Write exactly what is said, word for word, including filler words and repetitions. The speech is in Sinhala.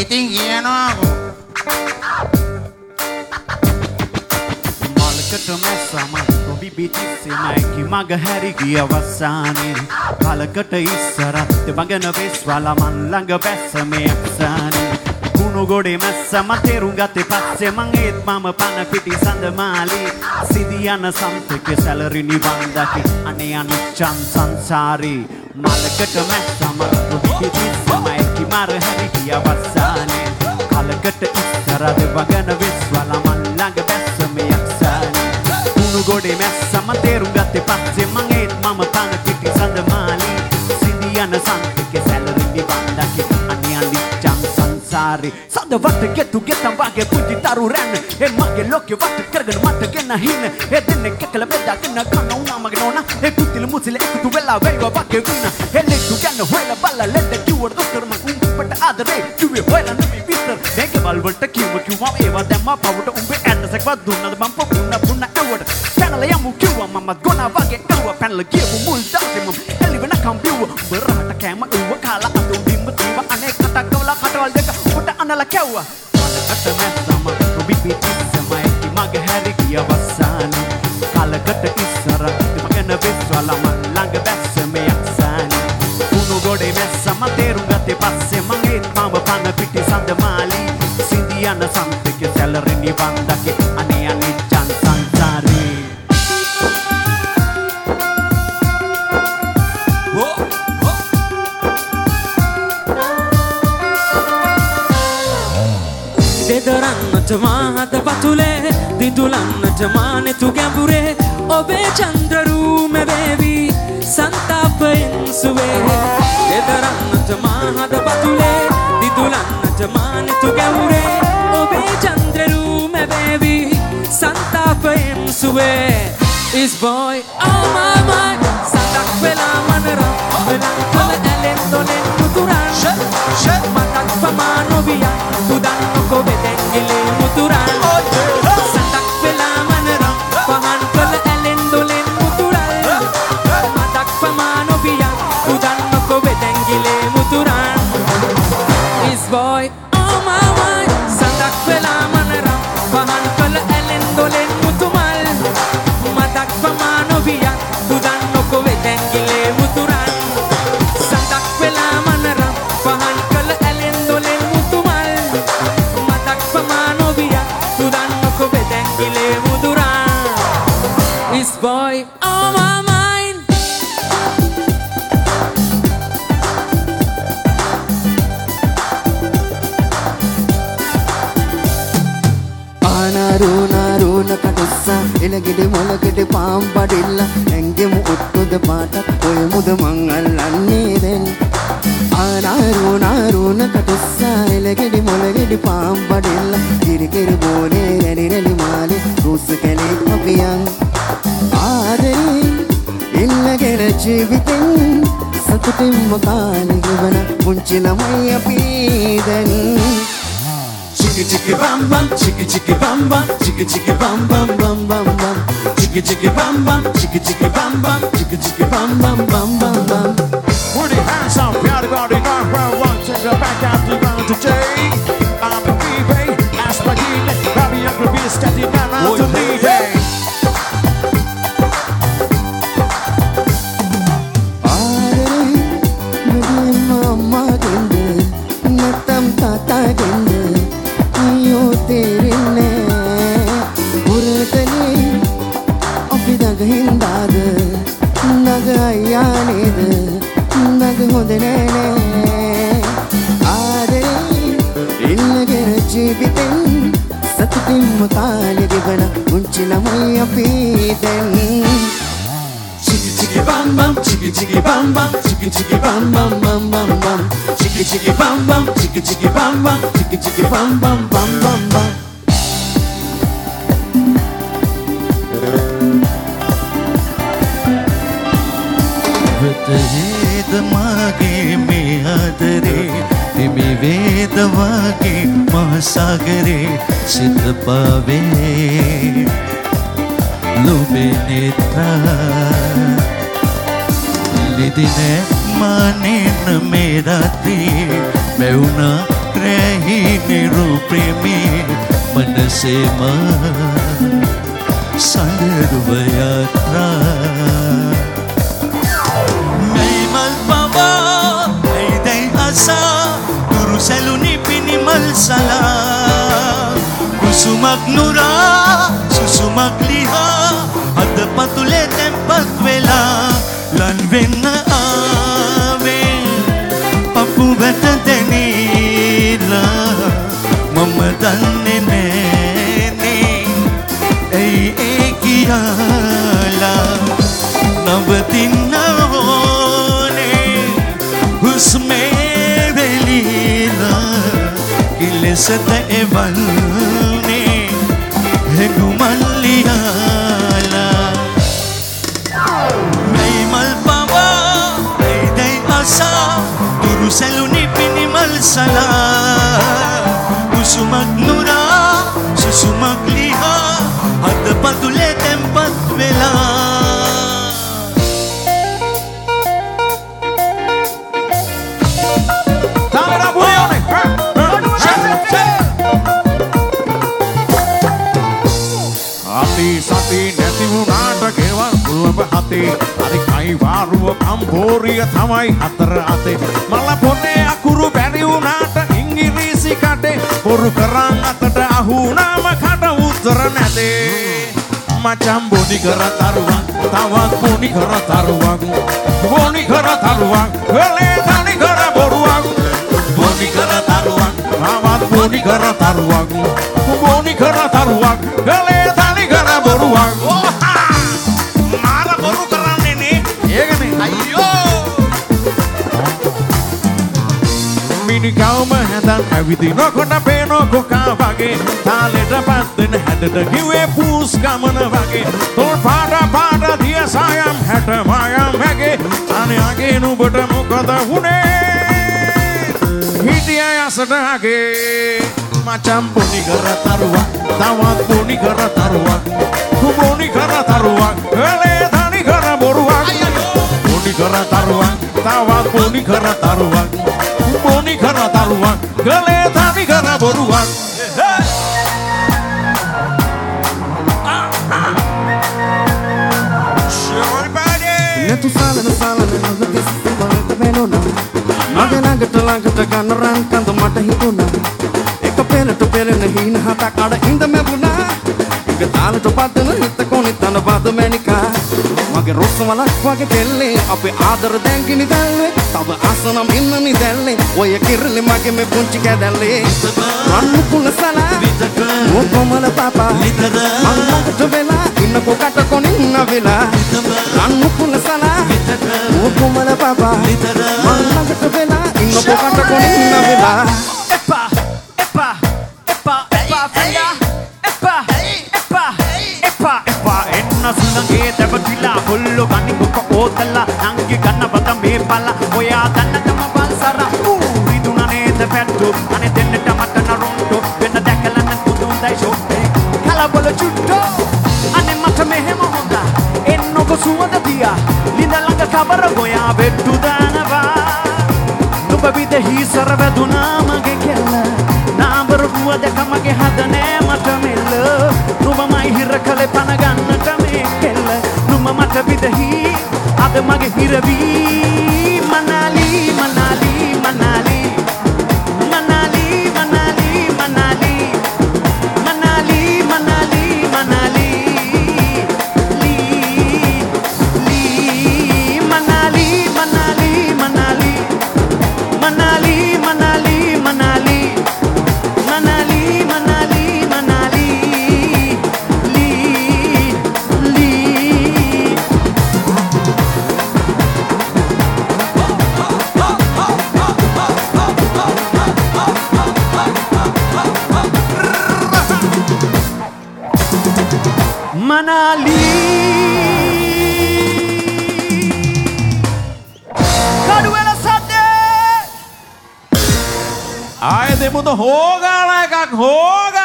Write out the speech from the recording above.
ඉතින් කියනවාකෝ මලකට මැස්සම කොබි පිටිස්සෙමයි කිමග හැරි ගිය අවසානේ කලකට ඉස්සර දෙබඟන වෙස්වලා මන් ළඟ බැස්ස මේ අක්සානේ කුණු ගොඩේ මැස්සම තේරුම් ගත්තේ පස්සේ මං ඒත් මම පන පිටි සඳ මාලි සිදියන සම්තක සැලරි නිවන් දකි අනේ අනිච්චන් සංසාරේ මලකට මැස්සම කොබි පිටිස්සෙමයි කිමර හැරි ගිය අවසානේ කලකට ඉස්සර දෙබඟන වෙස්වලා මන් ළඟ බැස්ස මේ අක්සානේ කුණු ගොඩේ මැස්සම තේරුම් ගත්තේ පස්සේ මං ඒත් මම පන පිටි සඳ මාලි සිදියන සම්තක සැලරි නිවන් දකි අනේ අනිච්චන් සංසාරේ සඳ වට ගෙතු ගෙතම් වගේ පුංචි තරු රැන්න ඒ මගේ ලෝකෙ වට කරගෙන මට ගෙන හින ඒ දෙන්නේ කෙකල බෙදාගෙන කන උනා මගේ නෝනා ඒ කුතිල මුසිල එකතු වෙලා වේවා වගේ වින ඒ ලෙක්තු ගන්න හොයලා බලලා ලෙඩ කිව්ව දොස්තර මං උඹට ආදරේ කිව්වේ හොයලා නෙමෙයි විතර මේක වල්වලට කිව්ව කිව්වා ඒවා දැම්ම පවට උඹේ ඇන්නසක් වත් දුන්නද මං පොකුණ පුන්න ඇවට පැනලා යමු කිව්වා මම ගොනා වගේ ඇව්වා පැනලා ගියමු මුල් දවසේ මම එළිවෙන කම්බිව්ව උඹ රහට කෑම ඉව්ව කාලා අඳු බිම්බ දීව අනේ කටක් කවලා කටවල් දෙක උඹට අනලා කැව්වා මලකට මැස්සම කොබි පිටිස්සමයි මගේ හැරි ගිය අවසානේ කලකට ඉස්සර මගෙන වෙස්වලා මන් ළඟ බැස්ස මේ අක්සානේ කුණු ගොඩේ මැස්සම තේරුම් ගත්තේ පස්සේ මං ඒත් මම පන පිටි සඳ මාලි සිදියන සම්තක සැලරි නිවන් දකි අනේ අනිච්චන් සංසාරේ දෙදරන්නට මාහත පතුලේ දිදුලන්නට මානෙතු ගැඹුරේ ඔබේ චන්ද්‍රරූම වේවි සන්තාපයෙන් සුවේ දෙදරන්නට මාහත පතුලේ දිදුලන්නට මානෙතු ගැඹුරේ ඔබේ චන්ද්‍රරූම වේවි සන්තාපයෙන් සුවේ Is boy oh my my සතක් වෙලා මනරම් වෙලන් කල ඇලෙන් දොලෙන් මුතුරන් මතක් පමානොවියන් තුදන්නකො බෙදැන්ගිලේ මුතුරන් සතක් වෙලා මනරම් පහන් කල ඇලෙන් දොලෙන් මුතුරන් මතක් පමානොවියන් තුදන්නකො බෙදැන්ගිලේ මුතුරන් Is boy oh my my සතක් වෙලා මනරම් පහන් කල ඇලෙන් දොලෙන් මුතුමල් මතක් පමානොවියන් තුදන්නකො බෙදැන්ගිලේ මුතුරන් සතක් වෙලා මනරම් පහන් කල ඇලෙන් දොලෙන් මුතුමල් මතක් පමානොවියන් තුදන්නකො බෙදැන්ගිලේ මුතුරන් Is boy oh my mind ආනාරුනාරුන කටුස්සා එලගෙඩ මොලගෙඩ පාම් පඩිල්ල ඇංගෙමු ඔට්ටොද පාටක් ඔය මුද මං අල්ලන්නේ දැන් ආනාරුනාරුන කටුස්සා එලගෙඩ මොලගෙඩ පාම් පඩිල්ල කිරිකිරි බෝනේ රැලි රැලි මාලේ රුස්ස කැලේ අපියන් ආදරේ ඉල්ලගෙන ජීවිතෙන් සතුටින්ම කාලෙ ගෙවන පුංචි ළමයි අපි දැන් Chicka chicka bam bam, chicka chicka bam bam, chicka chicka bam bam bam bam bam. Chicka chicka bam bam, chicka chicka bam bam, chicka chicka bam bam bam bam bam. Put your hands up, body body, round round one, take it back out to round to Jay. I'm a B-Bay, ask my kid, Bobby Uncle B, steady down round to B-Bay. ආදරේ මගේ මම්මා ගෙන්ද නැත්තම් තාත්තා ගෙන්ද අයියෝ තේරෙන්නේ පුරතනේ අපි දගහින්දාද නග අයියා නේද නග හොඳ නෑනේ ආදරේ ඉල්ලගෙන ජීවිතෙන් සතුටින්ම කාලෙ ගෙවන පුංචි ළමයි අපි දැන් Chicka chicka bam bam, chicka chicka bam bam, chicka chicka bam bam bam bam bam. Chicka chicka bam bam, chicka chicka bam bam, chicka chicka bam bam bam bam bam. වේද මාගේ මේ ආදරේ හිමි වේද වාගේ මහසාගරේ සිත පාවේ ලුබේ නෙත්‍රා ලිදිනේ මානෙන මේ රාත්‍රී මෙවුනා රැහි නිරූප්‍රේමී මනසේම සඳරුව යාත්‍රා මයිමල් පවා ඇයිදැයි අසා දුරු සැලුනි පිනිමල් සලා කුසුමක් නුරා සුසුමක් ලිහා අද පතුලේ තැන්පත් වෙලා ලන් වෙන්න ආවේ පපු වැට දැනීලා මම දන්නේ නෑනේ ඇයි ඒ කියලා නවතින්න ඕනේ හුස්මේ වෙලීලා කිලෙසට එවන්නේ හෙඟුමල්ලියාලා මයිමල් පවා ඇයිදැයි අසා දුරු සැලුනි පිනිමල් සලා කුසුමක් නුරා සුසුමක් ලිහා අද පතුලේ තැන්පත් වෙලා සති නැති වුණාට ගෙවල් කුලඹ හතේ අර කයි වාරුව කම්බෝරිය තමයි හතර අතේ මල පොනේ අකුරු බැරි වුණාට ඉංග්‍රීසි කඩේ බොරු කරන් අතට අහුණාම කට උත්තර නැතේ මචම් බොනි කර තරුවන් තවත් බොනි කර තරුවන් බොනි කර තරුවන් වෙලේ තනි කර බොරුවන් බොනි කර තරුවන් තවත් බොනි කර තරුවන් බොනි කර තරුවන් වෙලේ තනි කර බොරුවන් මාර බොරු කරන්නේ නේ ඒකනේ අයියෝ මිනිකවම හැදන් ඇවිදිනකොට පේනෝ කොකා වගේ තාලෙට පත්වෙන හැඩට කිව්වේ පූස් ගමන වගේ තොල් පාට පාට දිය සායම් හැට මායම් හැගේ අනයාගේ නුඹට මොකද වුණේ හිටිය යසට හගේ මචම් බොනි කර තරුවක් තවත් බොනි කර තරුවක් බොනි කර තරුවක් වෙලේ තනි කර බොරුවක් බොනි කර තරුවක් තවත් බොනි කර තරුවක් බොනි කර තරුවක් ගලේ තනි කර බොරුවක් නැතු සාලන සාලන නොදෙස් බලත වෙනුණා මගේ ළඟට ළඟට ගන්න රන් කඳ මට හිතුණා එක පෙරට පෙරෙන හින හතක් අඩ ඉඳ මැබුණා එක තාලට පදන හිත කොනි තන බද මැනිකා මගේ රොස්ස වලක් වගේ කෙල්ලේ අපේ ආදර දැන්ගිනි දැල්ලේ තව ආසනම් ඉන්න නිදැල්ලේ ඔය කිරලේ මගේ මේ පුංචි කැදැල්ලේ රන් කුල සලා මොකොමල පාපා මංගට වෙලා ඉන්න කොකට කොනින්න වෙලා රන් කුල සලා මොකොමල පාපා මංගට වෙලා ඉන්න කොකට කොනින්න වෙලා එපා එපා එපා එපා ෆියා එපා එපා එපා එපා එන්න සුළඟේ දැවටිලා හොල්ලෝ ගනි කොක ඕතලා නංගි ගන්න බත මේ පල ඔයා දන්නටම බල්සර ඌ විදුන නේද පැට්ටු අනේ දෙන්නට මට නරුන්ටු වෙන දැකලා නම් පුදුන්දයි ෂොප්පේ කලබල චුට්ටෝ අනේ මට මෙහෙම හොඳ එන්නකො සුවඳ දියා ලිඳ ළඟ කබර ගොයා බෙට්ටු දානවා නුඹ විදෙහි සර වැදුනා මගේ කෙල්ල නාඹර රුව දැක මගේ හද නෑ මට මෙල්ල නුඹමයි හිර කලේ පන ගන්නට මේ කෙල්ල නුඹ මට විදෙහි අද මගේ හිරවී මනාලි මනාලි මනාලි මනාලි මනාලි මනාලි මනාලි මනාලි මනාලි ලී ලී මනාලි මනාලි මනාලි මනාලි මනාලි මනාලි මනාලි මනාලි මනාලි ලී ලී මනාලි කඩුවෙල සද්දේ ආයෙ දෙමුද හොගාලා එකක් හොගා